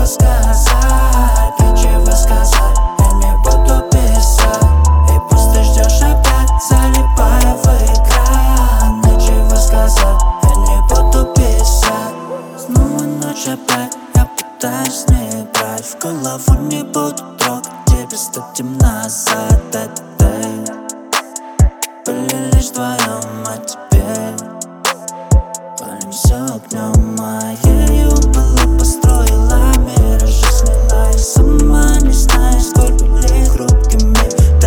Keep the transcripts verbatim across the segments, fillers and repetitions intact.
сказать, нечего сказать. Я не буду писать, и пусть ты ждешь опять, залипая в экран. Нечего сказать, я не буду писать. Снова ночь опять, я пытаюсь не играть, в голову не буду трогать, тебе статим назад. Были лишь вдвоем, а теперь палимся огнем. Моею было, построила мир, и жизнь сняла. Я сама не знаю, сколько были хрупкими.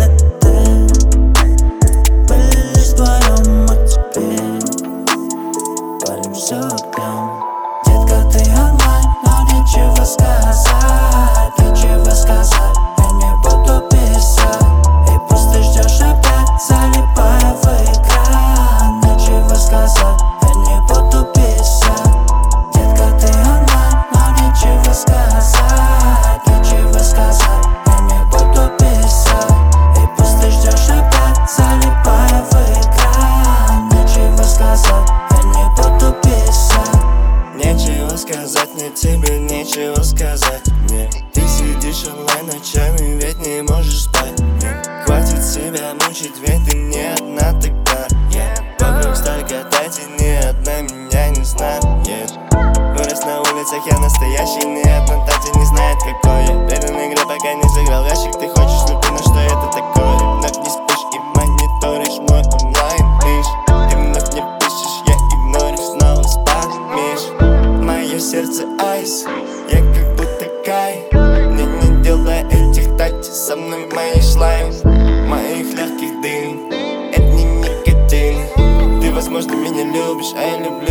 Были лишь вдвоем, а теперь палимся огнем. Детка, ты онлайн, но нечего сказать, нечего сказать. Я не буду писать, и пусть ты ждешь опять, залипая в экран. Нечего сказать, я не буду писать. Детка, ты онлайн, но нечего сказать, нечего сказать. Я не буду писать, и пусть ты ждешь опять, залипая в экран. Нечего сказать, я не буду писать. Нечего сказать мне, тебе нечего сказать мне. Ты сидишь онлайн ночами, ведь не можешь спать мне. Хватит себя мучить, ведь ты не одна такая. Вокруг столько тати, ни одна меня не знает. Вырос на улицах, я настоящий, ни одна тати не знает, какой я. Предан игре, пока не сыграл ящик. Ты хочешь любви, но что это такое? Вновь не спишь и мониторишь мой онлайн лишь. Ты вновь не пишешь, я игнорю, снова спамишь. Мое сердце айс, я как будто кай. Мне не делай этих тати, со мной мои шлайм, моих легких дым. Это не никотин. Ты, возможно, меня любишь, а я люблю